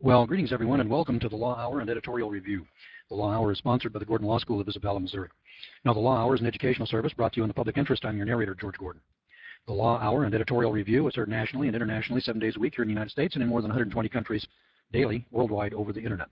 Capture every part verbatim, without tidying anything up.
Well, greetings everyone, and welcome to the Law Hour and Editorial Review. The Law Hour is sponsored by the Gordon Law School of Isabella, Missouri. Now, the Law Hour is an educational service brought to you in the public interest. I'm your narrator, George Gordon. The Law Hour and Editorial Review is heard nationally and internationally seven days a week here in the United States and in more than one hundred twenty countries daily worldwide over the internet.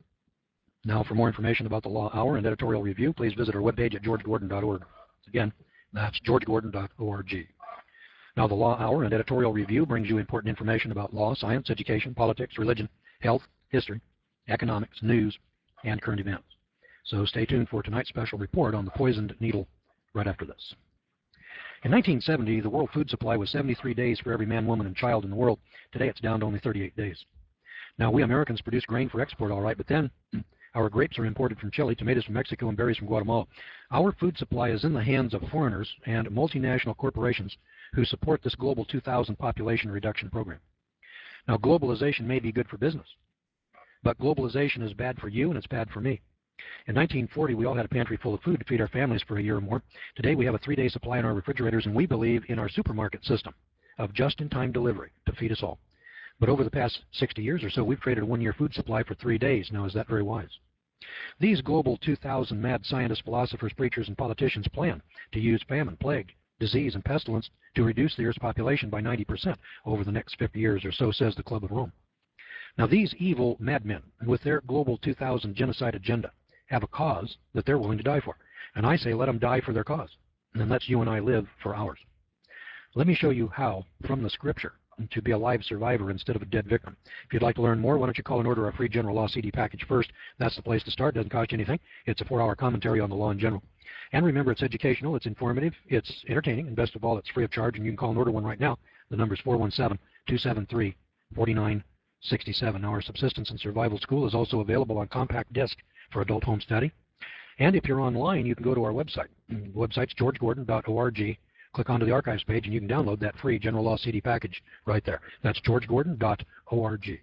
Now, for more information about the Law Hour and Editorial Review, please visit our webpage at george gordon dot org. Again, that's george gordon dot org. Now, the Law Hour and Editorial Review brings you important information about law, science, education, politics, religion, health, history, economics, news, and current events. So stay tuned for tonight's special report on the poisoned needle right after this. In nineteen seventy, the world food supply was seventy-three days for every man, woman, and child in the world. Today, it's down to only thirty-eight days. Now, we Americans produce grain for export, all right, but then our grapes are imported from Chile, tomatoes from Mexico, and berries from Guatemala. Our food supply is in the hands of foreigners and multinational corporations who support this global two thousand population reduction program. Now, globalization may be good for business, but globalization is bad for you and it's bad for me. In nineteen forty, we all had a pantry full of food to feed our families for a year or more. Today, we have a three-day supply in our refrigerators, and we believe in our supermarket system of just-in-time delivery to feed us all. But over the past sixty years or so, we've traded a one-year food supply for three days. Now, is that very wise? These global two thousand mad scientists, philosophers, preachers, and politicians plan to use famine, plague, disease, and pestilence to reduce the Earth's population by ninety percent over the next fifty years or so, says the Club of Rome. Now, these evil madmen, with their global two thousand genocide agenda, have a cause that they're willing to die for. And I say let them die for their cause, and let's you and I live for ours. Let me show you how, from the Scripture, to be a live survivor instead of a dead victim. If you'd like to learn more, why don't you call and order our free General Law C D package first. That's the place to start. Doesn't cost you anything. It's a four-hour commentary on the law in general. And remember, it's educational, it's informative, it's entertaining, and best of all, it's free of charge, and you can call and order one right now. The number is four one seven, two seven three, four nine six seven. Now, our Subsistence and Survival School is also available on compact disc for adult home study. And if you're online, you can go to our website. The website's george gordon dot org. Click onto the archives page, and you can download that free General Law C D package right there. That's george gordon dot org.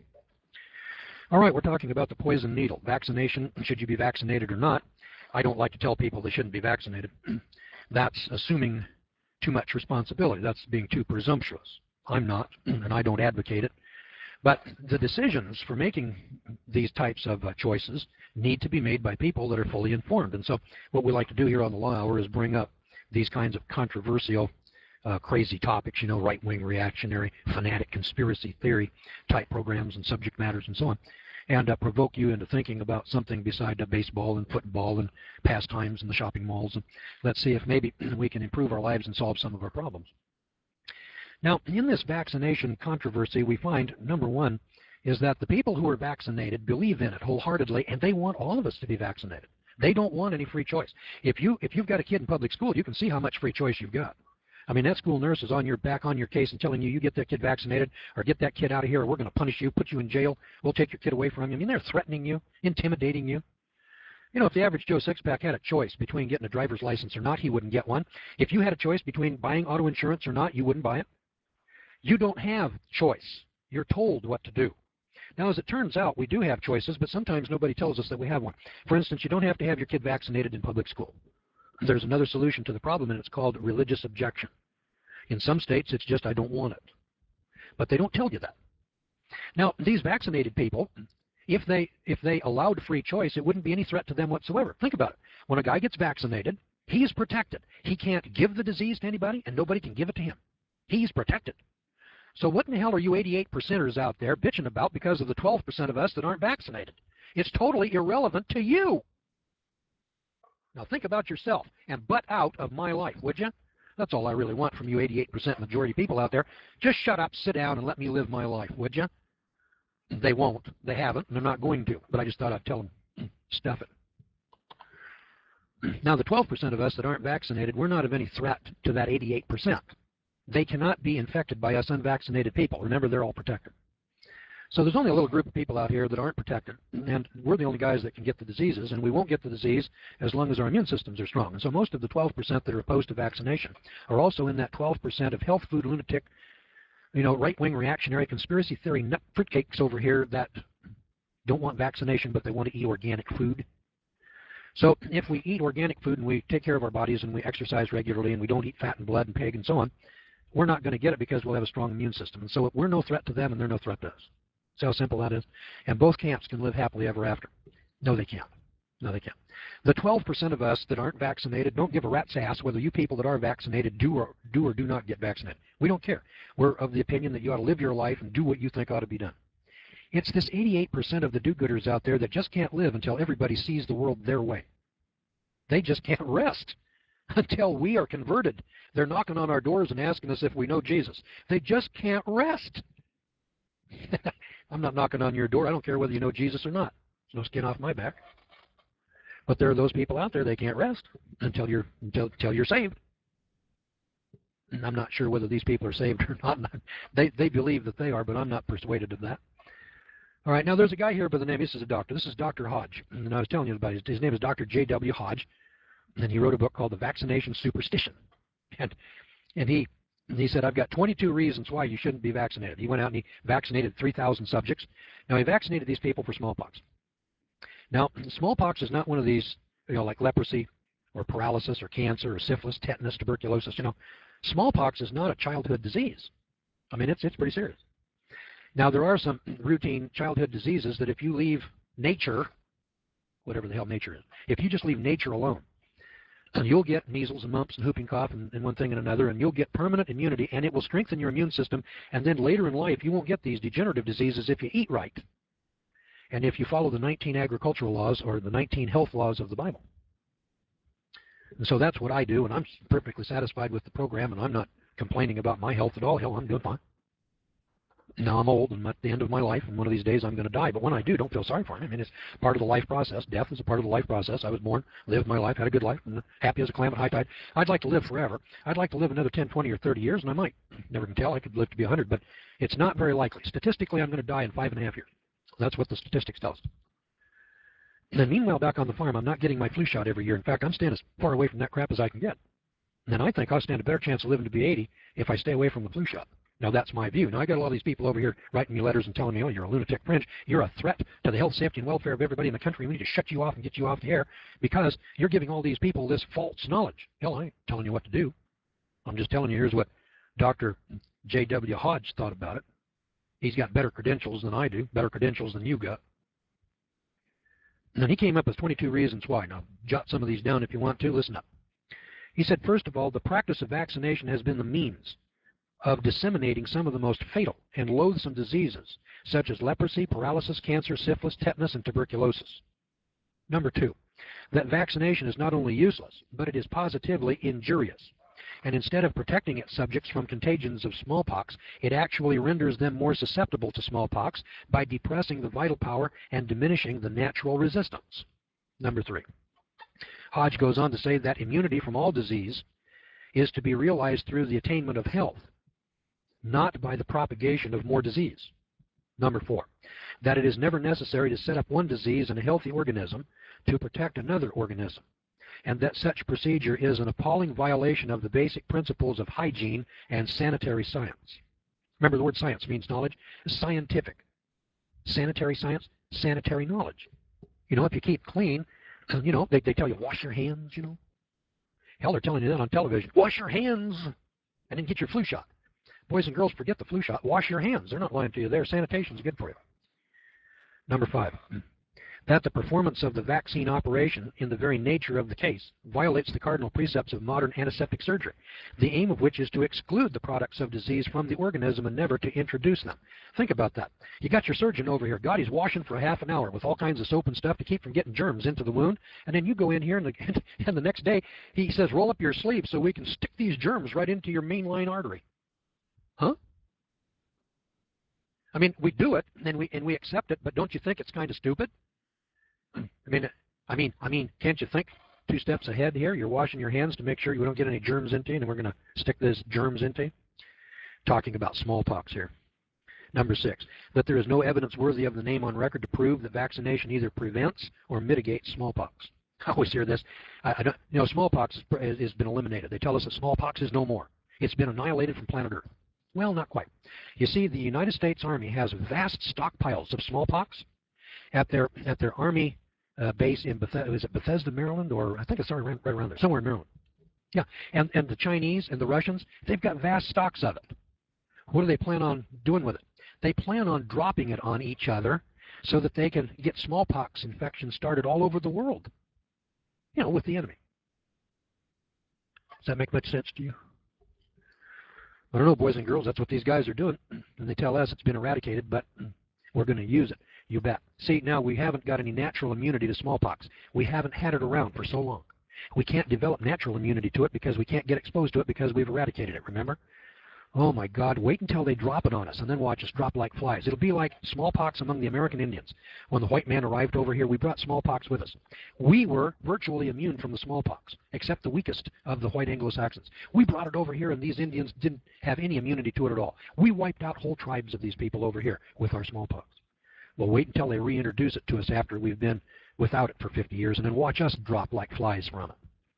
All right, we're talking about the poison needle. Vaccination, should you be vaccinated or not? I don't like to tell people they shouldn't be vaccinated. That's assuming too much responsibility. That's being too presumptuous. I'm not, and I don't advocate it. But the decisions for making these types of uh, choices need to be made by people that are fully informed. And so what we like to do here on the Law Hour is bring up these kinds of controversial, uh, crazy topics, you know, right-wing, reactionary, fanatic, conspiracy theory type programs and subject matters and so on, and uh, provoke you into thinking about something beside uh, baseball and football and pastimes and the shopping malls. And let's see if maybe we can improve our lives and solve some of our problems. Now, in this vaccination controversy, we find, number one, is that the people who are vaccinated believe in it wholeheartedly, and they want all of us to be vaccinated. They don't want any free choice. If, you, if you've got a kid in public school, you can see how much free choice you've got. I mean, that school nurse is on your back on your case and telling you, you get that kid vaccinated, or get that kid out of here, or we're going to punish you, put you in jail, we'll take your kid away from you. I mean, they're threatening you, intimidating you. You know, if the average Joe Sixpack had a choice between getting a driver's license or not, he wouldn't get one. If you had a choice between buying auto insurance or not, you wouldn't buy it. You don't have choice. You're told what to do. Now, as it turns out, we do have choices, but sometimes nobody tells us that we have one. For instance, you don't have to have your kid vaccinated in public school. There's another solution to the problem, and it's called religious objection. In some states, it's just, I don't want it. But they don't tell you that. Now, these vaccinated people, if they, if they allowed free choice, it wouldn't be any threat to them whatsoever. Think about it. When a guy gets vaccinated, he's protected. He can't give the disease to anybody, and nobody can give it to him. He's protected. So what in the hell are you eighty-eight percenters out there bitching about because of the twelve percent of us that aren't vaccinated? It's totally irrelevant to you. Now think about yourself and butt out of my life, would you? That's all I really want from you eighty-eight percent majority people out there. Just shut up, sit down, and let me live my life, would you? They won't. They haven't, and they're not going to. But I just thought I'd tell them, stuff it. Now the twelve percent of us that aren't vaccinated, we're not of any threat to that eighty-eight percent. They cannot be infected by us unvaccinated people. Remember, they're all protected. So there's only a little group of people out here that aren't protected, and we're the only guys that can get the diseases, and we won't get the disease as long as our immune systems are strong. And so most of the twelve percent that are opposed to vaccination are also in that twelve percent of health food lunatic, you know, right-wing reactionary conspiracy theory nut fruitcakes over here that don't want vaccination, but they want to eat organic food. So if we eat organic food and we take care of our bodies and we exercise regularly and we don't eat fat and blood and pig and so on, we're not going to get it because we'll have a strong immune system. And so we're no threat to them and they're no threat to us. See how simple that is? And both camps can live happily ever after. No, they can't. No, they can't. The twelve percent of us that aren't vaccinated don't give a rat's ass whether you people that are vaccinated do or do or do not get vaccinated. We don't care. We're of the opinion that you ought to live your life and do what you think ought to be done. It's this eighty-eight percent of the do-gooders out there that just can't live until everybody sees the world their way. They just can't rest until we are converted. They're knocking on our doors and asking us if we know Jesus. They just can't rest. I'm not knocking on your door. I don't care whether you know Jesus or not. There's no skin off my back. But there are those people out there, they can't rest until you're until, until you're saved. And I'm not sure whether these people are saved or not. They, they believe that they are, but I'm not persuaded of that. All right, now there's a guy here by the name, this is a doctor. This is Doctor Hodge. And I was telling you about his, his name is Doctor J W Hodge. And he wrote a book called The Vaccination Superstition. And, and he, he said, I've got twenty-two reasons why you shouldn't be vaccinated. He went out and he vaccinated three thousand subjects. Now, he vaccinated these people for smallpox. Now, smallpox is not one of these, you know, like leprosy or paralysis or cancer or syphilis, tetanus, tuberculosis. You know, smallpox is not a childhood disease. I mean, it's, it's pretty serious. Now, there are some routine childhood diseases that if you leave nature, whatever the hell nature is, if you just leave nature alone, you'll get measles and mumps and whooping cough and, and one thing and another, and you'll get permanent immunity, and it will strengthen your immune system, and then later in life you won't get these degenerative diseases if you eat right. And if you follow the nineteen agricultural laws or the nineteen health laws of the Bible. And so that's what I do, and I'm perfectly satisfied with the program, and I'm not complaining about my health at all. Hell, I'm doing fine. Now I'm old, and I'm at the end of my life, and one of these days I'm going to die. But when I do, don't feel sorry for me. I mean, it's part of the life process. Death is a part of the life process. I was born, lived my life, had a good life, and happy as a clam at high tide. I'd like to live forever. I'd like to live another ten, twenty, or thirty years, and I might. Never can tell. I could live to be one hundred, but it's not very likely. Statistically, I'm going to die in five and a half years. That's what the statistics tell us. And then meanwhile, back on the farm, I'm not getting my flu shot every year. In fact, I'm staying as far away from that crap as I can get. And then I think I'll stand a better chance of living to be eighty if I stay away from the flu shot. Now, that's my view. Now, I got a lot of these people over here writing me letters and telling me, oh, you're a lunatic fringe. You're a threat to the health, safety, and welfare of everybody in the country. We need to shut you off and get you off the air because you're giving all these people this false knowledge. Hell, I ain't telling you what to do. I'm just telling you here's what Doctor J W Hodge thought about it. He's got better credentials than I do, better credentials than you got. And then he came up with twenty-two reasons why. Now, jot some of these down if you want to. Listen up. He said, first of all, the practice of vaccination has been the means of disseminating some of the most fatal and loathsome diseases, such as leprosy, paralysis, cancer, syphilis, tetanus, and tuberculosis. Number two, that vaccination is not only useless, but it is positively injurious. And instead of protecting its subjects from contagions of smallpox, it actually renders them more susceptible to smallpox by depressing the vital power and diminishing the natural resistance. Number three, Hodge goes on to say that immunity from all disease is to be realized through the attainment of health, not by the propagation of more disease. Number four, that it is never necessary to set up one disease in a healthy organism to protect another organism, and that such procedure is an appalling violation of the basic principles of hygiene and sanitary science. Remember, the word science means knowledge. Scientific. Sanitary science, sanitary knowledge. You know, if you keep clean, you know, they, they tell you, wash your hands, you know. Hell, they're telling you that on television. Wash your hands and then get your flu shot. Boys and girls, forget the flu shot. Wash your hands. They're not lying to you there. Sanitation's good for you. Number five, that the performance of the vaccine operation in the very nature of the case violates the cardinal precepts of modern antiseptic surgery, the aim of which is to exclude the products of disease from the organism and never to introduce them. Think about that. You got your surgeon over here. God, he's washing for a half an hour with all kinds of soap and stuff to keep from getting germs into the wound, and then you go in here and the, and the next day he says, roll up your sleeve so we can stick these germs right into your mainline artery. Huh? I mean, we do it and we and we accept it, but don't you think it's kind of stupid? I mean, I mean, I mean, can't you think two steps ahead here? You're washing your hands to make sure you don't get any germs into you, and we're going to stick these germs into you. Talking about smallpox here. Number six, that there is no evidence worthy of the name on record to prove that vaccination either prevents or mitigates smallpox. I always hear this. I, I don't, you know, smallpox has, has been eliminated. They tell us that smallpox is no more. It's been annihilated from planet Earth. Well, not quite. You see, the United States Army has vast stockpiles of smallpox at their at their Army uh, base in Bethesda, is it Bethesda, Maryland, or I think it's right around, right around there, somewhere in Maryland. Yeah, and, and the Chinese and the Russians, they've got vast stocks of it. What do they plan on doing with it? They plan on dropping it on each other so that they can get smallpox infections started all over the world, you know, with the enemy. Does that make much sense to you? I don't know, boys and girls, that's what these guys are doing. And they tell us it's been eradicated, but we're going to use it. You bet. See, now we haven't got any natural immunity to smallpox. We haven't had it around for so long. We can't develop natural immunity to it because we can't get exposed to it because we've eradicated it, remember? Oh my God, wait until they drop it on us and then watch us drop like flies. It'll be like smallpox among the American Indians. When the white man arrived over here, we brought smallpox with us. We were virtually immune from the smallpox, except the weakest of the white Anglo-Saxons. We brought it over here and these Indians didn't have any immunity to it at all. We wiped out whole tribes of these people over here with our smallpox. Well, wait until they reintroduce it to us after we've been without it for fifty years and then watch us drop like flies from it.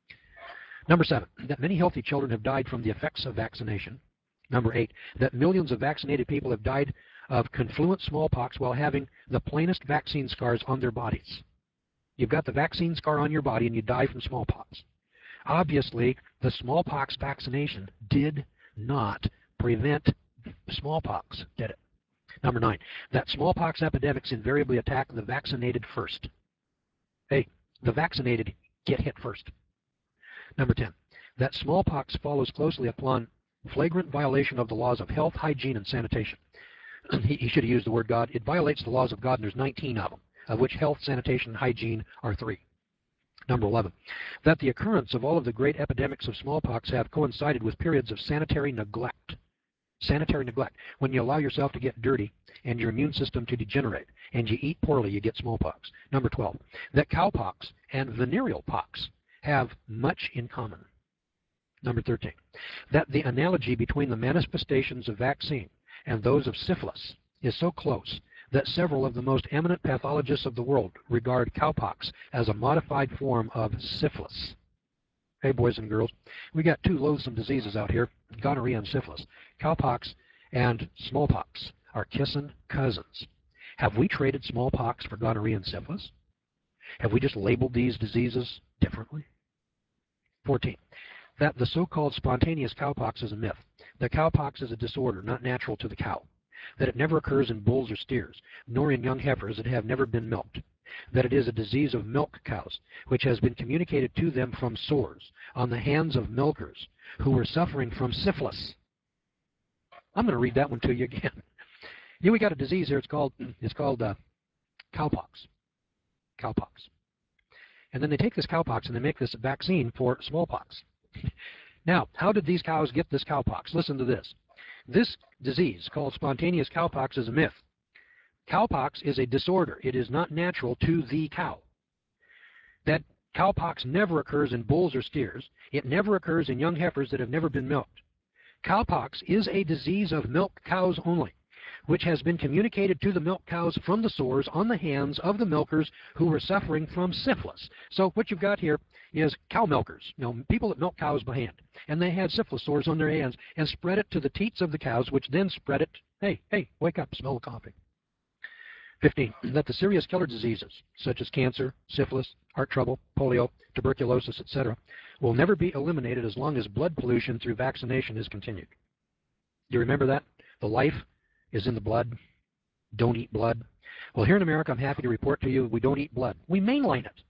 Number seven, that many healthy children have died from the effects of vaccination. Number eight, that millions of vaccinated people have died of confluent smallpox while having the plainest vaccine scars on their bodies. You've got the vaccine scar on your body and you die from smallpox. Obviously, the smallpox vaccination did not prevent smallpox, did it? Number nine, that smallpox epidemics invariably attack the vaccinated first. Hey, the vaccinated get hit first. Number ten, that smallpox follows closely upon flagrant violation of the laws of health, hygiene, and sanitation. he, he should have used the word God. It violates the laws of God, and there's nineteen of them, of which health, sanitation, and hygiene are three. Number eleven, that the occurrence of all of the great epidemics of smallpox have coincided with periods of sanitary neglect. Sanitary neglect. When you allow yourself to get dirty and your immune system to degenerate and you eat poorly, you get smallpox. Number twelve, that cowpox and venereal pox have much in common. Number thirteen, that the analogy between the manifestations of vaccine and those of syphilis is so close that several of the most eminent pathologists of the world regard cowpox as a modified form of syphilis. Hey, boys and girls, we got two loathsome diseases out here, gonorrhea and syphilis. Cowpox and smallpox are kissing cousins. Have we traded smallpox for gonorrhea and syphilis? Have we just labeled these diseases differently? fourteen, that the so-called spontaneous cowpox is a myth. The cowpox is a disorder not natural to the cow. That it never occurs in bulls or steers, nor in young heifers that have never been milked. That it is a disease of milk cows, which has been communicated to them from sores on the hands of milkers who were suffering from syphilis. I'm going to read that one to you again. Yeah, we got a disease here. It's called it's called uh, cowpox. Cowpox. And then they take this cowpox and they make this vaccine for smallpox. Now, how did these cows get this cowpox? Listen to this. This disease, called spontaneous cowpox, is a myth. Cowpox is a disorder. It is not natural to the cow. That cowpox never occurs in bulls or steers. It never occurs in young heifers that have never been milked. Cowpox is a disease of milk cows only, which has been communicated to the milk cows from the sores on the hands of the milkers who were suffering from syphilis. So what you've got here is cow milkers, you know, people that milk cows by hand, and they had syphilis sores on their hands and spread it to the teats of the cows, which then spread it. Hey, hey, wake up, smell the coffee. fifteen, that the serious killer diseases, such as cancer, syphilis, heart trouble, polio, tuberculosis, et cetera, will never be eliminated as long as blood pollution through vaccination is continued. Do you remember that? The life is in the blood. Don't eat blood. Well, here in America, I'm happy to report to you we don't eat blood. We mainline it.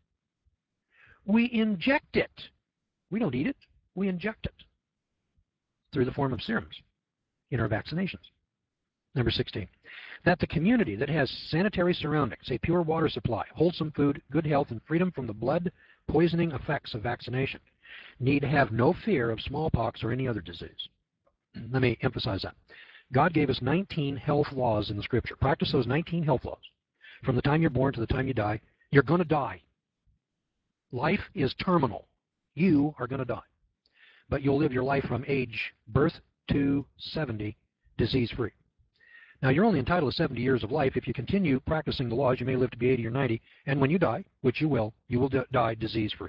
We inject it. We don't eat it. We inject it through the form of serums in our vaccinations. Number sixteen, that the community that has sanitary surroundings, a pure water supply, wholesome food, good health, and freedom from the blood poisoning effects of vaccination need have no fear of smallpox or any other disease. Let me emphasize that. God gave us nineteen health laws in the Scripture. Practice those nineteen health laws. From the time you're born to the time you die, you're going to die. Life is terminal. You are going to die. But you'll live your life from age birth to seventy disease-free. Now, you're only entitled to seventy years of life. If you continue practicing the laws, you may live to be eighty or ninety, and when you die, which you will, you will die disease-free.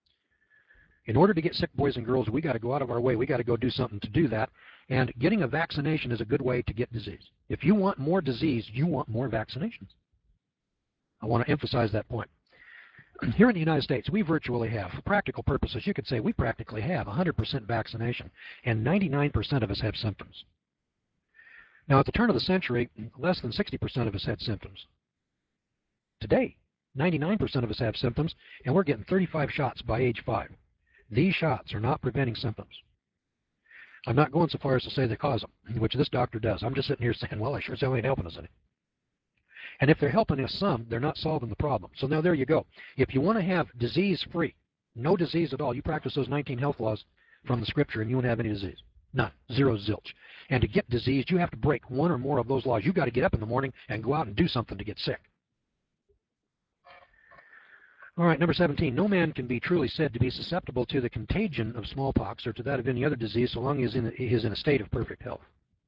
In order to get sick, boys and girls, we got to go out of our way. We got to go do something to do that, and getting a vaccination is a good way to get disease. If you want more disease, you want more vaccinations. I want to emphasize that point. Here in the United States, we virtually have, for practical purposes, you could say we practically have one hundred percent vaccination, and ninety-nine percent of us have symptoms. Now, at the turn of the century, less than sixty percent of us had symptoms. Today, ninety-nine percent of us have symptoms, and we're getting thirty-five shots by age five. These shots are not preventing symptoms. I'm not going so far as to say they cause them, which this doctor does. I'm just sitting here saying, well, I sure as hell ain't helping us any. And if they're helping us some, they're not solving the problem. So now there you go. If you want to have disease-free, no disease at all, you practice those nineteen health laws from the scripture and you won't have any disease. None. Zero zilch. And to get diseased, you have to break one or more of those laws. You've got to get up in the morning and go out and do something to get sick. All right, number seventeen. No man can be truly said to be susceptible to the contagion of smallpox or to that of any other disease so long as he is in a state of perfect health.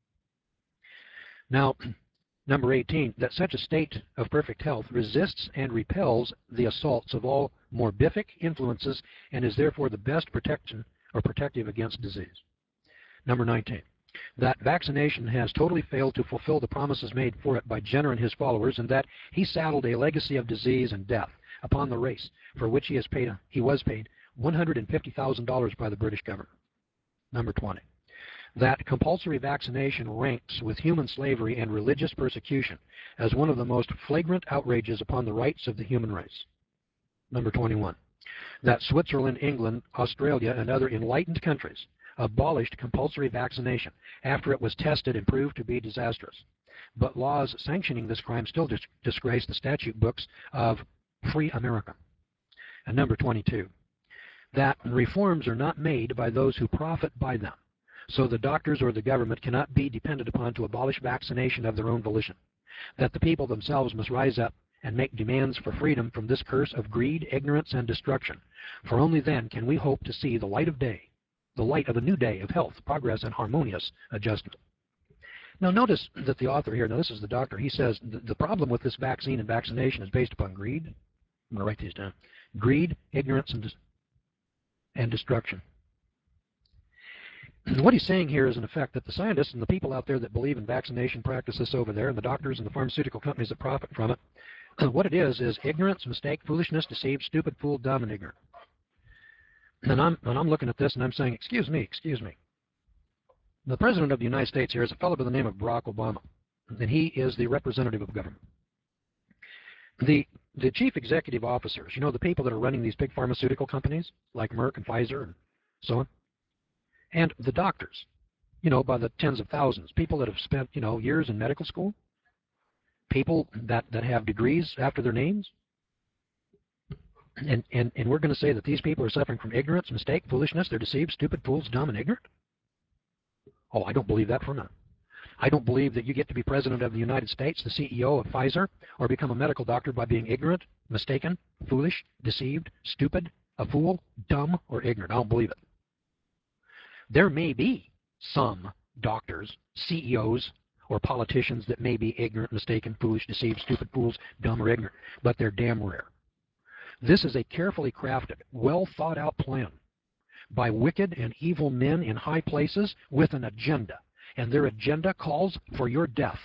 Now, number eighteen, that such a state of perfect health resists and repels the assaults of all morbific influences and is therefore the best protection or protective against disease. Number nineteen, that vaccination has totally failed to fulfill the promises made for it by Jenner and his followers, and that he saddled a legacy of disease and death upon the race for which he has paid he was paid one hundred fifty thousand dollars by the British government. Number twenty, that compulsory vaccination ranks with human slavery and religious persecution as one of the most flagrant outrages upon the rights of the human race. Number twenty-one, that Switzerland, England, Australia, and other enlightened countries abolished compulsory vaccination after it was tested and proved to be disastrous. But laws sanctioning this crime still dis disgrace the statute books of free America. And number twenty-two, that reforms are not made by those who profit by them. So the doctors or the government cannot be depended upon to abolish vaccination of their own volition. That the people themselves must rise up and make demands for freedom from this curse of greed, ignorance, and destruction. For only then can we hope to see the light of day, the light of a new day of health, progress, and harmonious adjustment. Now notice that the author here, now this is the doctor, he says the, the problem with this vaccine and vaccination is based upon greed. I'm going to write these down. Greed, ignorance, and, and destruction. And what he's saying here is, in effect, that the scientists and the people out there that believe in vaccination practices over there, and the doctors and the pharmaceutical companies that profit from it, what it is is ignorance, mistake, foolishness, deceived, stupid, fool, dumb, and ignorant. And I'm, and I'm looking at this and I'm saying, excuse me, excuse me. The President of the United States here is a fellow by the name of Barack Obama, and he is the representative of government. The, the chief executive officers, you know, the people that are running these big pharmaceutical companies like Merck and Pfizer and so on, and the doctors, you know, by the tens of thousands, people that have spent, you know, years in medical school, people that, that have degrees after their names, and, and, and we're going to say that these people are suffering from ignorance, mistake, foolishness, they're deceived, stupid, fools, dumb, and ignorant? Oh, I don't believe that for a minute. I don't believe that you get to be President of the United States, the C E O of Pfizer, or become a medical doctor by being ignorant, mistaken, foolish, deceived, stupid, a fool, dumb, or ignorant. I don't believe it. There may be some doctors, C E Os, or politicians that may be ignorant, mistaken, foolish, deceived, stupid, fools, dumb, or ignorant, but they're damn rare. This is a carefully crafted, well thought out plan by wicked and evil men in high places with an agenda, and their agenda calls for your death.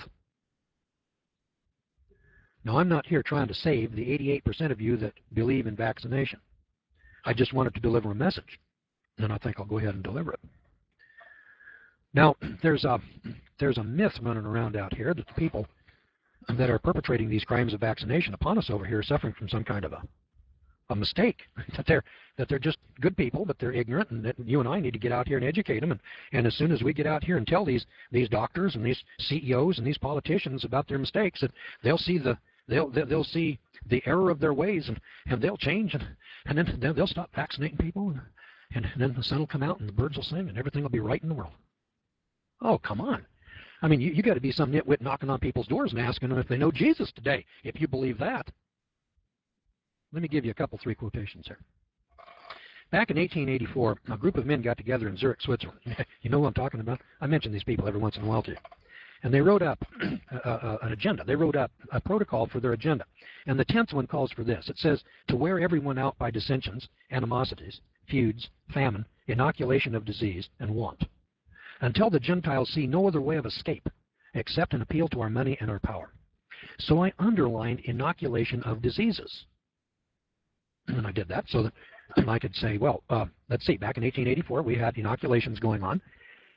Now, I'm not here trying to save the eighty-eight percent of you that believe in vaccination. I just wanted to deliver a message, and I think I'll go ahead and deliver it. Now, there's a, there's a myth running around out here that the people that are perpetrating these crimes of vaccination upon us over here are suffering from some kind of a a mistake, that they're that they're just good people, but they're ignorant, and that you and I need to get out here and educate them. And, and as soon as we get out here and tell these these doctors and these C E Os and these politicians about their mistakes, that they'll see the they'll they'll see the error of their ways, and, and they'll change, and and then they'll, they'll stop vaccinating people, and, and and then the sun will come out and the birds will sing, and everything will be right in the world. Oh, come on! I mean, you you got to be some nitwit knocking on people's doors and asking them if they know Jesus today, if you believe that. Let me give you a couple, three quotations here. Back in eighteen eighty-four, a group of men got together in Zurich, Switzerland. You know what I'm talking about? I mention these people every once in a while to you. And they wrote up a, a, an agenda. They wrote up a protocol for their agenda. And the tenth one calls for this. It says, to wear everyone out by dissensions, animosities, feuds, famine, inoculation of disease, and want, until the Gentiles see no other way of escape except an appeal to our money and our power. So I underlined inoculation of diseases. And I did that so that I could say, well, uh, let's see, back in eighteen eighty-four, we had inoculations going on.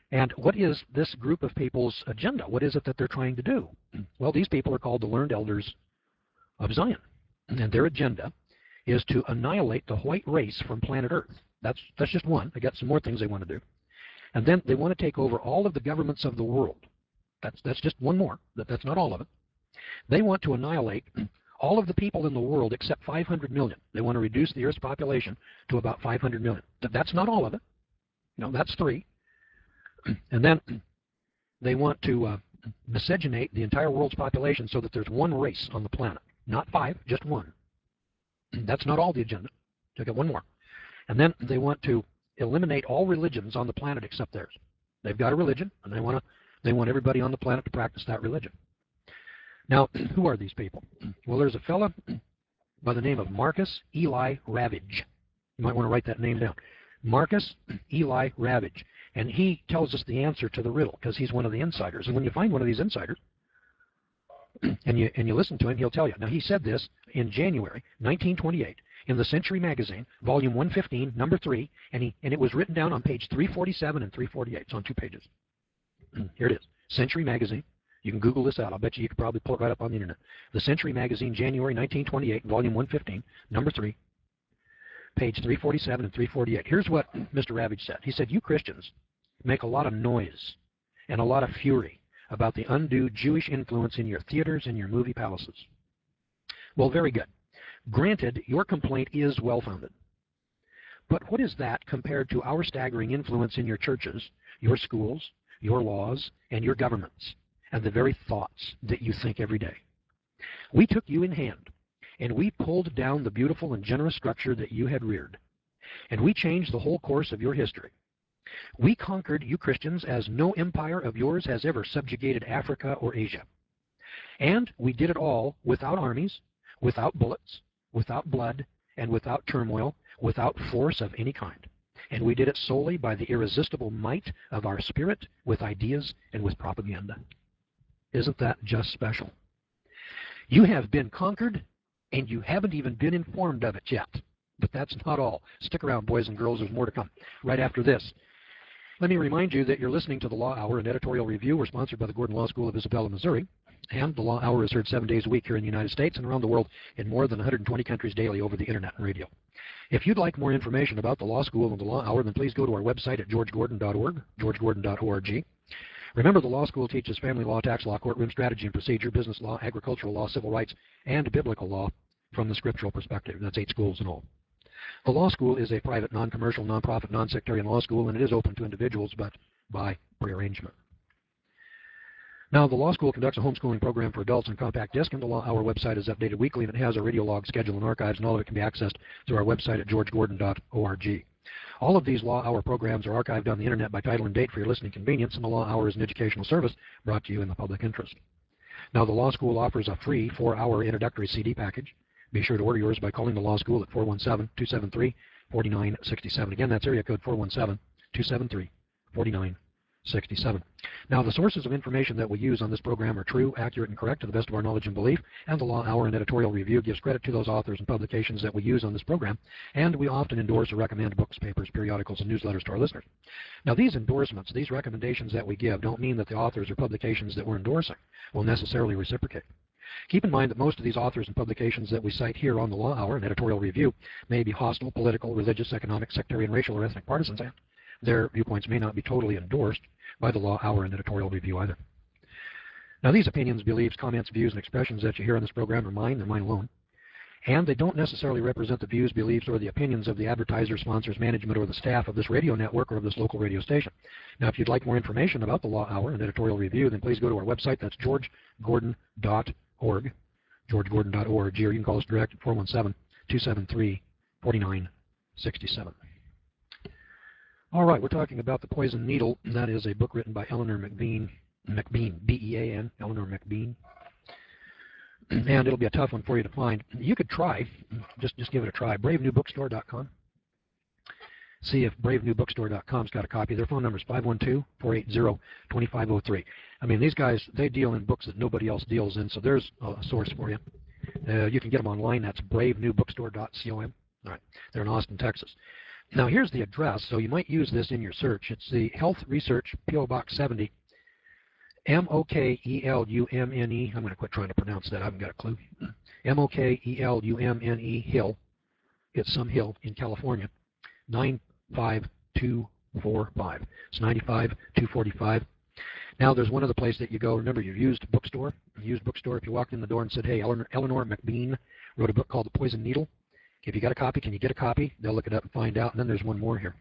And what is this group of people's agenda? What is it that they're trying to do? Well, these people are called the learned elders of Zion. And their agenda is to annihilate the white race from planet Earth. That's, that's just one. They got some more things they want to do. And then they want to take over all of the governments of the world. That's, that's just one more. That, that's not all of it. They want to annihilate all of the people in the world except five hundred million. They want to reduce the Earth's population to about five hundred million. That's not all of it. No, that's three. And then they want to uh, miscegenate the entire world's population so that there's one race on the planet. Not five, just one. That's not all the agenda. They got one more. And then they want to eliminate all religions on the planet except theirs. They've got a religion, and they want to they want everybody on the planet to practice that religion. Now, who are these people? Well, there's a fella by the name of Marcus Eli Ravage. You might want to write that name down. Marcus Eli Ravage. And he tells us the answer to the riddle because he's one of the insiders. And when you find one of these insiders and you, and you listen to him, he'll tell you. Now, he said this in January nineteen twenty-eight in the Century Magazine, volume one fifteen, number three, and, he, and it was written down on page three forty-seven and three forty-eight. It's on two pages. Here it is, Century Magazine. You can Google this out. I'll bet you you could probably pull it right up on the internet. The Century Magazine, January nineteen twenty-eight, volume one fifteen, number three, page three forty-seven and three forty-eight. Here's what Mister Ravage said. He said, you Christians make a lot of noise and a lot of fury about the undue Jewish influence in your theaters and your movie palaces. Well, very good. Granted, your complaint is well-founded. But what is that compared to our staggering influence in your churches, your schools, your laws, and your governments, and the very thoughts that you think every day? We took you in hand, and we pulled down the beautiful and generous structure that you had reared, and we changed the whole course of your history. We conquered you Christians as no empire of yours has ever subjugated Africa or Asia. And we did it all without armies, without bullets, without blood, and without turmoil, without force of any kind. And we did it solely by the irresistible might of our spirit, with ideas and with propaganda. Isn't that just special? You have been conquered, and you haven't even been informed of it yet. But that's not all. Stick around, boys and girls. There's more to come right after this. Let me remind you that you're listening to the Law Hour, an editorial review. We're sponsored by the Gordon Law School of Isabella, Missouri. And the Law Hour is heard seven days a week here in the United States and around the world in more than one hundred twenty countries daily over the internet and radio. If you'd like more information about the Law School and the Law Hour, then please go to our website at george gordon dot org, george gordon dot org. Remember, the Law School teaches family law, tax law, courtroom strategy and procedure, business law, agricultural law, civil rights, and biblical law from the scriptural perspective. That's eight schools in all. The Law School is a private, non-commercial, non-profit, non-sectarian law school, and it is open to individuals, but by prearrangement. Now, the Law School conducts a homeschooling program for adults on compact disc, and the Law Hour website is updated weekly, and it has a radio log schedule and archives, and all of it can be accessed through our website at george gordon dot org. All of these Law Hour programs are archived on the internet by title and date for your listening convenience, and the Law Hour is an educational service brought to you in the public interest. Now, the Law School offers a free four-hour introductory C D package. Be sure to order yours by calling the Law School at four one seven, two seven three, four nine six seven. Again, that's area code four one seven, two seven three, four nine six seven. Now, the sources of information that we use on this program are true, accurate, and correct to the best of our knowledge and belief, and the Law Hour and editorial review gives credit to those authors and publications that we use on this program, and we often endorse or recommend books, papers, periodicals, and newsletters to our listeners. Now, these endorsements, these recommendations that we give don't mean that the authors or publications that we're endorsing will necessarily reciprocate. Keep in mind that most of these authors and publications that we cite here on the Law Hour and editorial review may be hostile, political, religious, economic, sectarian, racial, or ethnic partisans, and their viewpoints may not be totally endorsed by the Law Hour and editorial review either. Now, these opinions, beliefs, comments, views, and expressions that you hear on this program are mine. They're mine alone. And they don't necessarily represent the views, beliefs, or the opinions of the advertisers, sponsors, management, or the staff of this radio network or of this local radio station. Now, if you'd like more information about the Law Hour and editorial review, then please go to our website. That's george gordon dot org, george gordon dot org, or you can call us direct at four one seven, two seven three, four nine six seven. All right, we're talking about The Poison Needle. That is a book written by Eleanor McBean, McBean, B E A N, Eleanor McBean. And it'll be a tough one for you to find. You could try, just, just give it a try, brave new bookstore dot com. See if brave new bookstore dot com's got a copy. Their phone number is five one two, four eight zero, two five zero three. I mean, these guys, they deal in books that nobody else deals in, so there's a source for you. Uh, you can get them online. That's brave new bookstore dot com. All right, they're in Austin, Texas. Now here's the address, so you might use this in your search. It's the Health Research, P O Box seventy, M O K E L U M N E. I'm going to quit trying to pronounce that. I haven't got a clue. M O K E L U M N E Hill. It's some hill in California. nine five two four five. It's ninety-five two forty-five. Now there's one other place that you go. Remember your used bookstore. Used bookstore. If you walked in the door and said, "Hey, Eleanor, Eleanor McBean wrote a book called The Poison Needle. If you got a copy, can you get a copy?" They'll look it up and find out. And then there's one more here.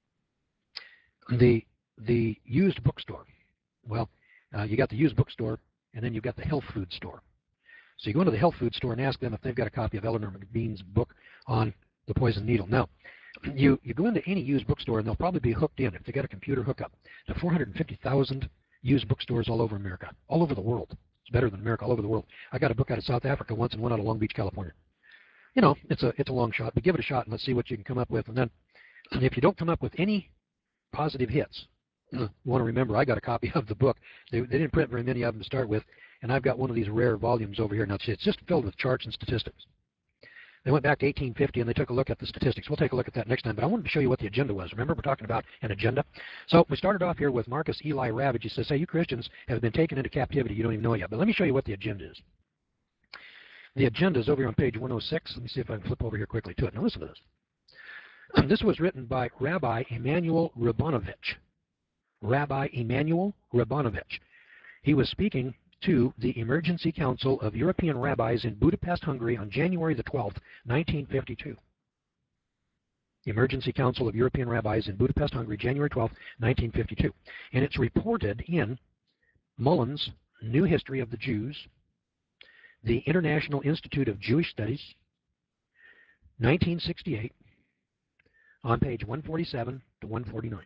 The the used bookstore. Well, uh, you got the used bookstore, and then you've got the health food store. So you go into the health food store and ask them if they've got a copy of Eleanor McBean's book on the poison needle. Now, you, you go into any used bookstore, and they'll probably be hooked in, if they got a computer hookup, to four hundred fifty thousand used bookstores all over America, all over the world. It's better than America, all over the world. I got a book out of South Africa once and one out of Long Beach, California. You know, it's a, it's a long shot, but give it a shot and let's see what you can come up with. And then if you don't come up with any positive hits, you want to remember, I got a copy of the book. They, they didn't print very many of them to start with, and I've got one of these rare volumes over here. Now, it's just filled with charts and statistics. They went back to eighteen fifty, and they took a look at the statistics. We'll take a look at that next time, but I wanted to show you what the agenda was. Remember, we're talking about an agenda. So we started off here with Marcus Eli Ravage. He says, hey, you Christians have been taken into captivity. You don't even know it yet, but let me show you what the agenda is. The agenda is over here on page one oh six. Let me see if I can flip over here quickly to it. Now, listen to this. This was written by Rabbi Emanuel Rabinovich. Rabbi Emanuel Rabinovich. He was speaking to the Emergency Council of European Rabbis in Budapest, Hungary on January the twelfth, nineteen fifty-two. Emergency Council of European Rabbis in Budapest, Hungary, January twelfth, nineteen fifty-two. And it's reported in Mullen's New History of the Jews, the International Institute of Jewish Studies, nineteen sixty-eight, on page one forty-seven to one forty-nine.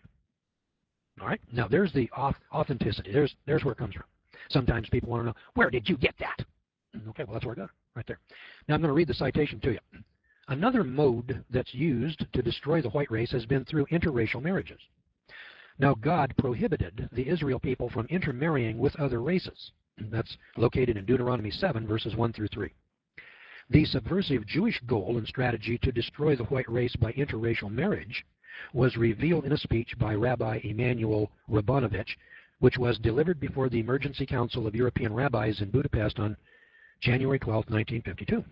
All right, now there's the authenticity. There's, there's where it comes from. Sometimes people want to know, where did you get that? Okay, well, that's where I got it, right there. Now I'm going to read the citation to you. Another mode that's used to destroy the white race has been through interracial marriages. Now, God prohibited the Israel people from intermarrying with other races. That's located in Deuteronomy seven, verses one through three. The subversive Jewish goal and strategy to destroy the white race by interracial marriage was revealed in a speech by Rabbi Emanuel Rabinovich, which was delivered before the Emergency Council of European Rabbis in Budapest on January twelfth, nineteen fifty-two.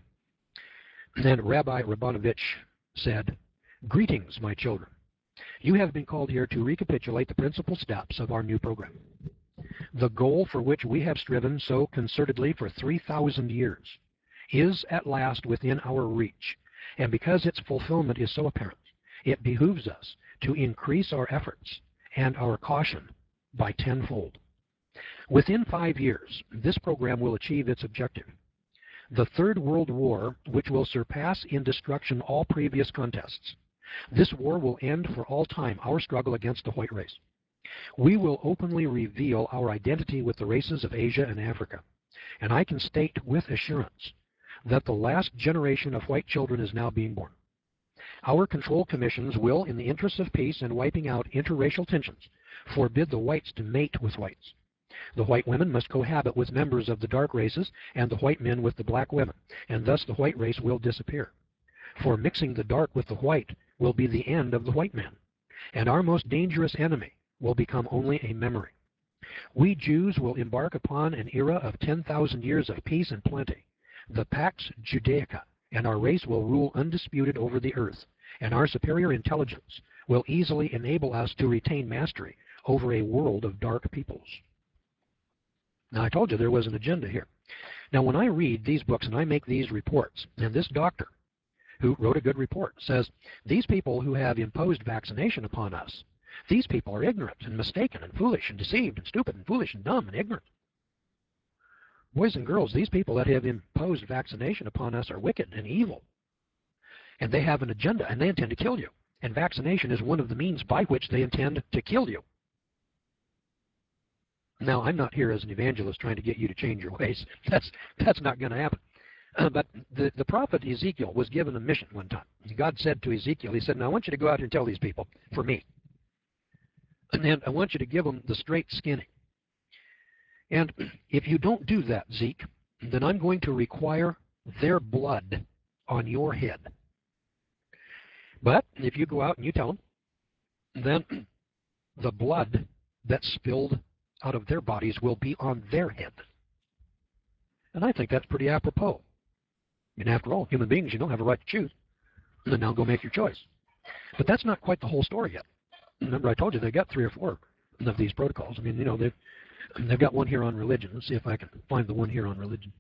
And Rabbi Rabinovich said, "Greetings, my children. You have been called here to recapitulate the principal steps of our new program. The goal for which we have striven so concertedly for three thousand years is at last within our reach, and because its fulfillment is so apparent, it behooves us to increase our efforts and our caution by tenfold. Within five years, this program will achieve its objective. The Third World War, which will surpass in destruction all previous contests. This war will end for all time our struggle against the white race. We will openly reveal our identity with the races of Asia and Africa, and I can state with assurance that the last generation of white children is now being born. Our control commissions will, in the interests of peace and wiping out interracial tensions, forbid the whites to mate with whites. The white women must cohabit with members of the dark races and the white men with the black women, and thus the white race will disappear. For mixing the dark with the white will be the end of the white man, and our most dangerous enemy will become only a memory. We Jews will embark upon an era of ten thousand years of peace and plenty, the Pax Judaica, and our race will rule undisputed over the earth, and our superior intelligence will easily enable us to retain mastery over a world of dark peoples. Now, I told you there was an agenda here. Now, when I read these books and I make these reports, and this doctor who wrote a good report says, these people who have imposed vaccination upon us, these people are ignorant and mistaken and foolish and deceived and stupid and foolish and dumb and ignorant. Boys and girls, these people that have imposed vaccination upon us are wicked and evil. And they have an agenda, and they intend to kill you. And vaccination is one of the means by which they intend to kill you. Now, I'm not here as an evangelist trying to get you to change your ways. That's, that's not going to happen. Uh, but the, the prophet Ezekiel was given a mission one time. God said to Ezekiel, he said, now I want you to go out here and tell these people, for me. And then I want you to give them the straight skinny. And if you don't do that, Zeke, then I'm going to require their blood on your head. But if you go out and you tell them, then the blood that's spilled out of their bodies will be on their head. And I think that's pretty apropos. I mean, after all, human beings, you don't have a right to choose. And then now go make your choice. But that's not quite the whole story yet. Remember, I told you they got three or four of these protocols. I mean, you know, they've, they've got one here on religion. Let's see if I can find the one here on religion.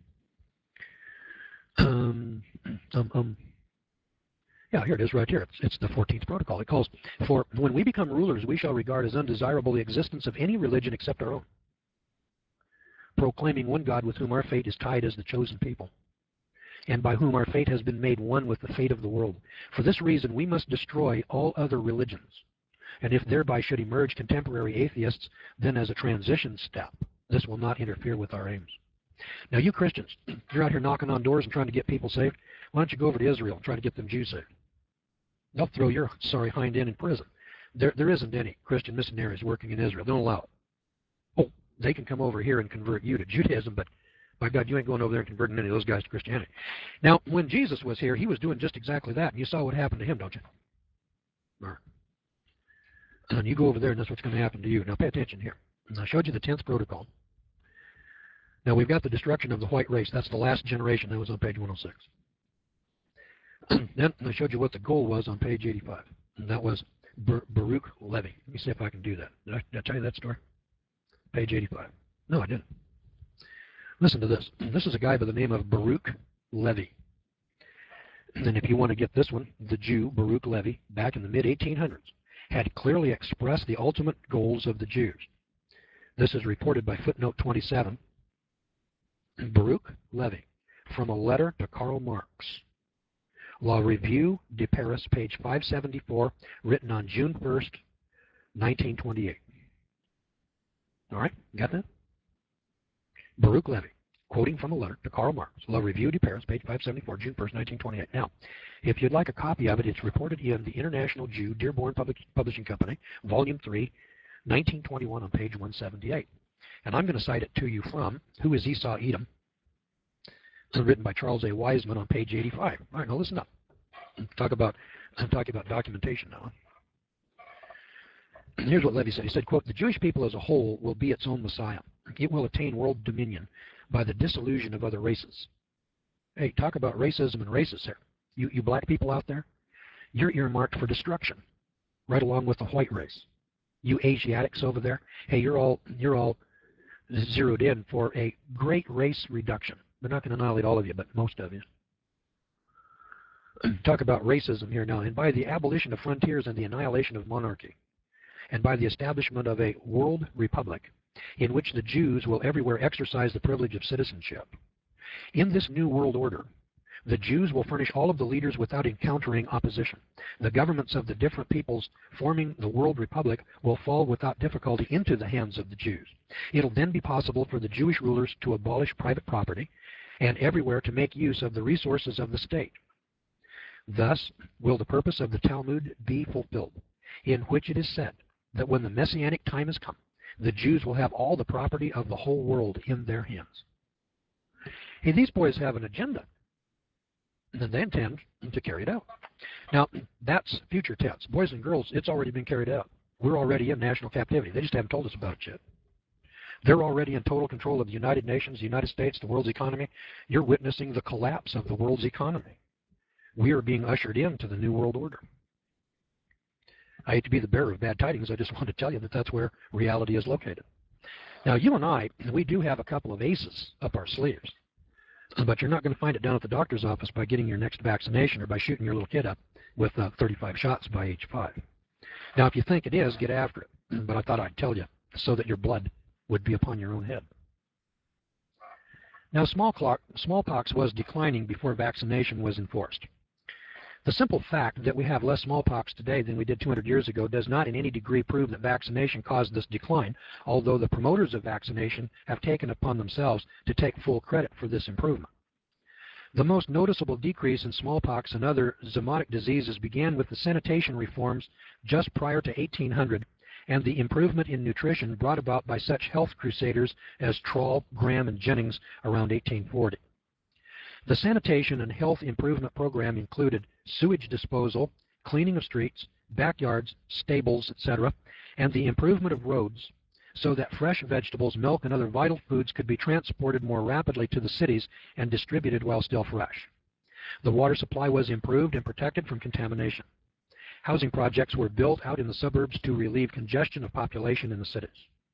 Um, um, um, yeah, here it is right here. It's, it's the fourteenth protocol. It calls for, when we become rulers, we shall regard as undesirable the existence of any religion except our own, proclaiming one God with whom our fate is tied as the chosen people, and by whom our fate has been made one with the fate of the world. For this reason, we must destroy all other religions. And if thereby should emerge contemporary atheists, then as a transition step, this will not interfere with our aims. Now, you Christians, you're out here knocking on doors and trying to get people saved. Why don't you go over to Israel and try to get them Jews saved? They'll throw your sorry hind end in prison. There, there isn't any Christian missionaries working in Israel. Don't allow it. Oh, they can come over here and convert you to Judaism, but by God, you ain't going over there and converting any of those guys to Christianity. Now, when Jesus was here, he was doing just exactly that, and you saw what happened to him, don't you? And you go over there, and that's what's going to happen to you. Now, pay attention here. And I showed you the tenth protocol. Now, we've got the destruction of the white race. That's the last generation. That was on page one oh six. Then I showed you what the goal was on page eighty-five, and that was Bar Baruch Levy. Let me see if I can do that. Did I, did I tell you that story? Page eighty-five. No, I didn't. Listen to this. This is a guy by the name of Baruch Levy. And if you want to get this one, the Jew, Baruch Levy, back in the mid eighteen hundreds, had clearly expressed the ultimate goals of the Jews. This is reported by footnote twenty-seven. Baruch Levy, from a letter to Karl Marx. La Revue de Paris, page five seventy-four, written on June first, nineteen twenty-eight. All right, got that? Baruch Levy, quoting from a letter to Karl Marx, La Revue de Paris, page five seventy-four, June first, nineteen twenty-eight. Now, if you'd like a copy of it, it's reported in the International Jew, Dearborn Public Publishing Company, Volume three, nineteen twenty-one, on page one seventy-eight. And I'm going to cite it to you from Who is Esau Edom, written by Charles A. Wiseman on page eighty-five. All right, now listen up. Talk about, I'm talking about documentation now. Here's what Levy said. He said, quote, "The Jewish people as a whole will be its own Messiah. It will attain world dominion by the disillusion of other races." Hey, talk about racism and racists here. You, you black people out there, you're earmarked for destruction, right along with the white race. You Asiatics over there, hey, you're all, you're all zeroed in for a great race reduction. They're not going to annihilate all of you, but most of you. Talk about racism here now. And by the abolition of frontiers and the annihilation of monarchy, and by the establishment of a world republic in which the Jews will everywhere exercise the privilege of citizenship. In this new world order, the Jews will furnish all of the leaders without encountering opposition. The governments of the different peoples forming the world republic will fall without difficulty into the hands of the Jews. It'll then be possible for the Jewish rulers to abolish private property and everywhere to make use of the resources of the state. Thus will the purpose of the Talmud be fulfilled, in which it is said that when the Messianic time has come, the Jews will have all the property of the whole world in their hands. Hey, these boys have an agenda, and they intend to carry it out. Now, that's future tense. Boys and girls, it's already been carried out. We're already in national captivity. They just haven't told us about it yet. They're already in total control of the United Nations, the United States, the world's economy. You're witnessing the collapse of the world's economy. We are being ushered into the New World Order. I hate to be the bearer of bad tidings. I just want to tell you that that's where reality is located. Now, you and I, we do have a couple of aces up our sleeves, but you're not going to find it down at the doctor's office by getting your next vaccination or by shooting your little kid up with uh, thirty-five shots by age five. Now, if you think it is, get after it. But I thought I'd tell you so that your blood would be upon your own head. Now, smallpox was declining before vaccination was enforced. The simple fact that we have less smallpox today than we did two hundred years ago does not in any degree prove that vaccination caused this decline, although the promoters of vaccination have taken upon themselves to take full credit for this improvement. The most noticeable decrease in smallpox and other zoonotic diseases began with the sanitation reforms just prior to eighteen hundred and the improvement in nutrition brought about by such health crusaders as Troll, Graham, and Jennings around eighteen forty. The sanitation and health improvement program included sewage disposal, cleaning of streets, backyards, stables, et cetera, and the improvement of roads so that fresh vegetables, milk, and other vital foods could be transported more rapidly to the cities and distributed while still fresh. The water supply was improved and protected from contamination. Housing projects were built out in the suburbs to relieve congestion of population in the cities.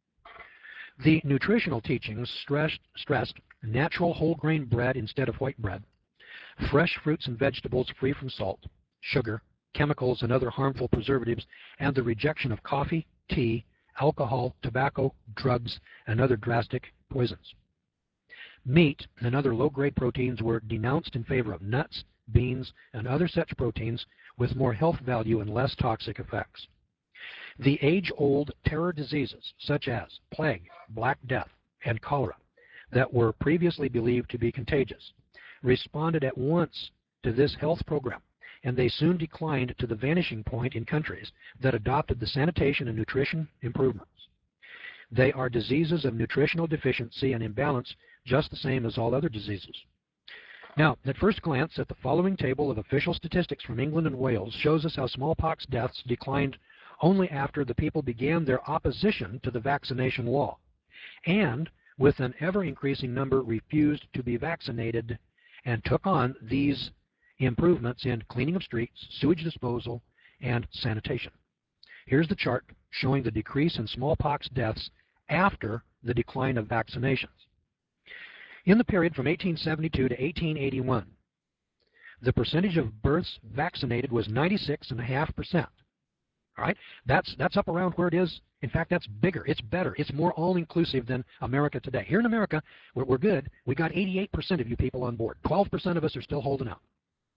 The nutritional teachings stressed, stressed natural whole grain bread instead of white bread, fresh fruits and vegetables free from salt, sugar, chemicals, and other harmful preservatives, and the rejection of coffee, tea, alcohol, tobacco, drugs, and other drastic poisons. Meat and other low-grade proteins were denounced in favor of nuts, beans, and other such proteins with more health value and less toxic effects. The age-old terror diseases such as plague, Black Death, and cholera that were previously believed to be contagious responded at once to this health program, and they soon declined to the vanishing point in countries that adopted the sanitation and nutrition improvements. They are diseases of nutritional deficiency and imbalance just the same as all other diseases. Now, at first glance at the following table of official statistics from England and Wales shows us how smallpox deaths declined only after the people began their opposition to the vaccination law, and with an ever-increasing number refused to be vaccinated and took on these improvements in cleaning of streets, sewage disposal, and sanitation. Here's the chart showing the decrease in smallpox deaths after the decline of vaccinations. In the period from eighteen seventy-two to eighteen eighty-one, the percentage of births vaccinated was ninety-six point five percent. All right, that's that's up around where it is. In fact, that's bigger. It's better. It's more all-inclusive than America today. Here in America, we're, we're good. We got eighty-eight percent of you people on board. twelve percent of us are still holding out.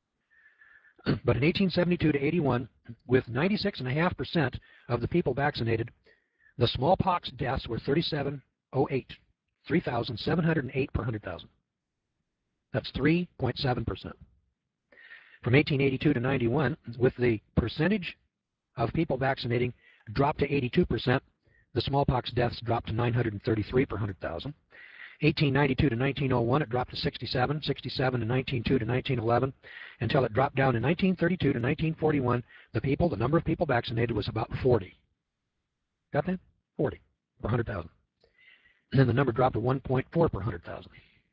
But in eighteen seventy-two to eighty-one, with ninety-six point five percent of the people vaccinated, the smallpox deaths were thirty-seven oh eight, three thousand seven hundred eight per one hundred thousand. That's three point seven percent. From eighteen eighty-two to ninety-one, with the percentage of people vaccinating dropped to eighty-two percent, the smallpox deaths dropped to nine hundred thirty-three per one hundred thousand. eighteen ninety-two to nineteen oh one, it dropped to sixty-seven, sixty-seven to nineteen oh two to nineteen eleven, until it dropped down in nineteen thirty-two to nineteen forty-one. The people, the number of people vaccinated was about forty. Got that? forty per one hundred thousand. And then the number dropped to one point four per one hundred thousand.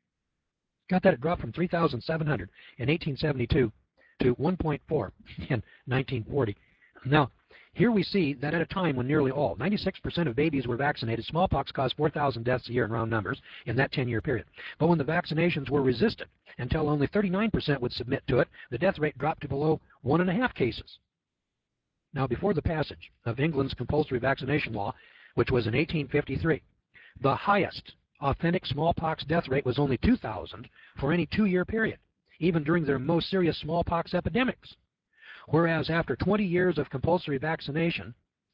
Got that? It dropped from three thousand seven hundred in eighteen seventy-two to one point four in nineteen forty. Now, here we see that at a time when nearly all, ninety-six percent of babies were vaccinated, smallpox caused four thousand deaths a year in round numbers in that ten-year period. But when the vaccinations were resisted until only thirty-nine percent would submit to it, the death rate dropped to below one and a half cases. Now, before the passage of England's compulsory vaccination law, which was in eighteen fifty-three, the highest authentic smallpox death rate was only two thousand for any two-year period, even during their most serious smallpox epidemics. Whereas after twenty years of compulsory vaccination,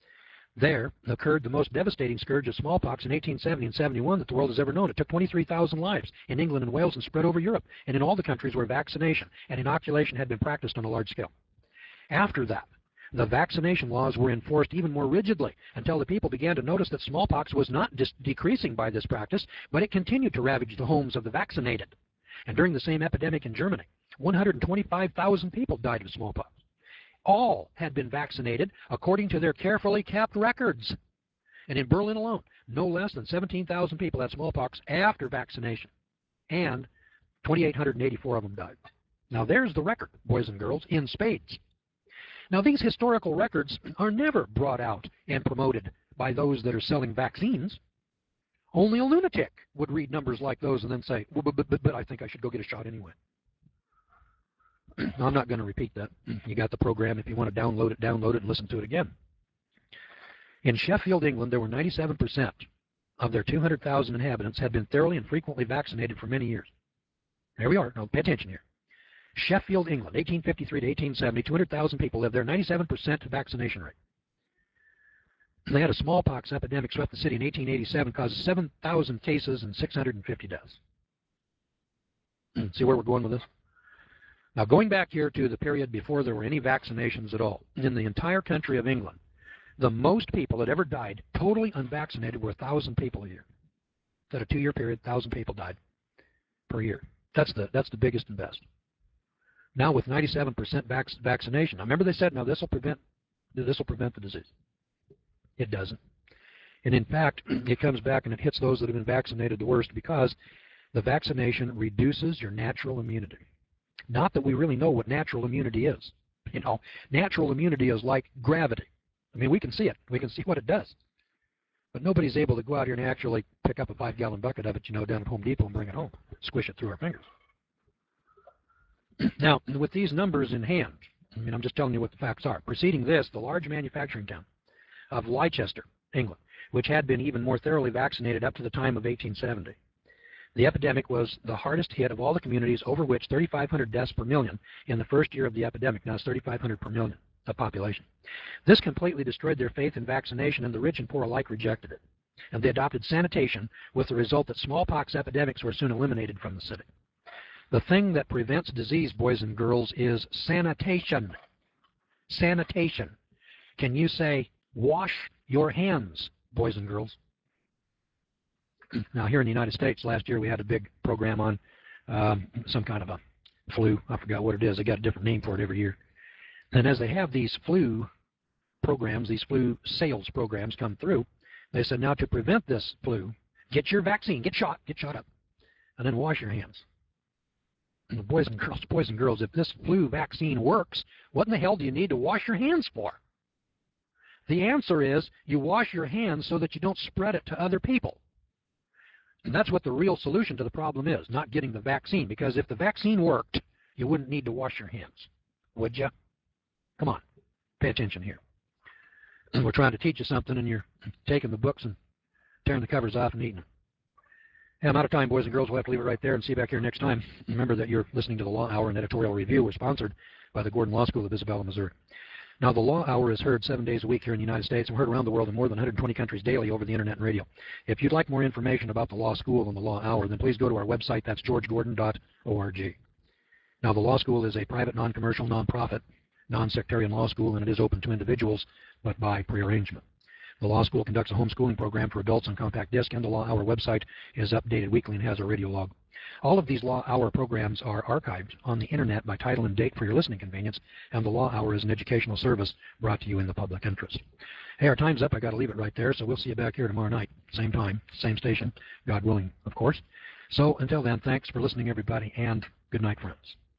there occurred the most devastating scourge of smallpox in eighteen seventy and seventy-one that the world has ever known. It took twenty-three thousand lives in England and Wales and spread over Europe and in all the countries where vaccination and inoculation had been practiced on a large scale. After that, the vaccination laws were enforced even more rigidly until the people began to notice that smallpox was not just decreasing by this practice, but it continued to ravage the homes of the vaccinated. And during the same epidemic in Germany, one hundred twenty-five thousand people died of smallpox. All had been vaccinated according to their carefully kept records. And in Berlin alone, no less than seventeen thousand people had smallpox after vaccination, and two thousand eight hundred eighty-four of them died. Now there's the record, boys and girls, in spades. Now these historical records are never brought out and promoted by those that are selling vaccines. Only a lunatic would read numbers like those and then say, well, but, but, but, but I think I should go get a shot anyway. I'm not going to repeat that. You got the program. If you want to download it, download it and listen to it again. In Sheffield, England, there were ninety-seven percent of their two hundred thousand inhabitants had been thoroughly and frequently vaccinated for many years. There we are. Now pay attention here. Sheffield, England, eighteen fifty-three to eighteen seventy, two hundred thousand people lived there, ninety-seven percent vaccination rate. They had a smallpox epidemic swept the city in eighteen eighty-seven, caused seven thousand cases and six hundred fifty deaths. See where we're going with this? Now, going back here to the period before there were any vaccinations at all, in the entire country of England, the most people that ever died totally unvaccinated were one thousand people a year. That a two-year period, one thousand people died per year. That's the, that's the biggest and best. now with ninety-seven percent vac vaccination. Now remember they said, now this will prevent, this will prevent the disease. It doesn't. And in fact, it comes back and it hits those that have been vaccinated the worst because the vaccination reduces your natural immunity. Not that we really know what natural immunity is. You know, natural immunity is like gravity. I mean, we can see it. We can see what it does. But nobody's able to go out here and actually pick up a five-gallon bucket of it, you know, down at Home Depot and bring it home, squish it through our fingers. Now, with these numbers in hand, I mean, I'm just telling you what the facts are. Preceding this, the large manufacturing town of Leicester, England, which had been even more thoroughly vaccinated up to the time of eighteen seventy. The epidemic was the hardest hit of all the communities, over which thirty-five hundred deaths per million in the first year of the epidemic. Now it's thirty-five hundred per million of population. This completely destroyed their faith in vaccination, and the rich and poor alike rejected it. And they adopted sanitation, with the result that smallpox epidemics were soon eliminated from the city. The thing that prevents disease, boys and girls, is sanitation. Sanitation. Can you say, wash your hands, boys and girls? Now, here in the United States, last year we had a big program on um, some kind of a flu. I forgot what it is. They got a different name for it every year. And as they have these flu programs, these flu sales programs come through, they said, now to prevent this flu, get your vaccine, get shot, get shot up, and then wash your hands. And boys and girls, boys and girls, if this flu vaccine works, what in the hell do you need to wash your hands for? The answer is you wash your hands so that you don't spread it to other people. And that's what the real solution to the problem is, not getting the vaccine. Because if the vaccine worked, you wouldn't need to wash your hands, would you? Come on, pay attention here. And we're trying to teach you something, and you're taking the books and tearing the covers off and eating them. Hey, I'm out of time, boys and girls. We'll have to leave it right there and see you back here next time. Remember that you're listening to the Law Hour and Editorial Review. We're sponsored by the Gordon Law School of Isabella, Missouri. Now, the Law Hour is heard seven days a week here in the United States and heard around the world in more than one hundred twenty countries daily over the internet and radio. If you'd like more information about the Law School and the Law Hour, then please go to our website. That's george gordon dot org. Now, the Law School is a private, non-commercial, non-profit, non-sectarian law school, and it is open to individuals, but by prearrangement. The Law School conducts a homeschooling program for adults on compact disc, and the Law Hour website is updated weekly and has a radio log. All of these Law Hour programs are archived on the internet by title and date for your listening convenience, and the Law Hour is an educational service brought to you in the public interest. Hey, our time's up. I got to leave it right there, so we'll see you back here tomorrow night. Same time, same station, God willing, of course. So until then, thanks for listening, everybody, and good night, friends.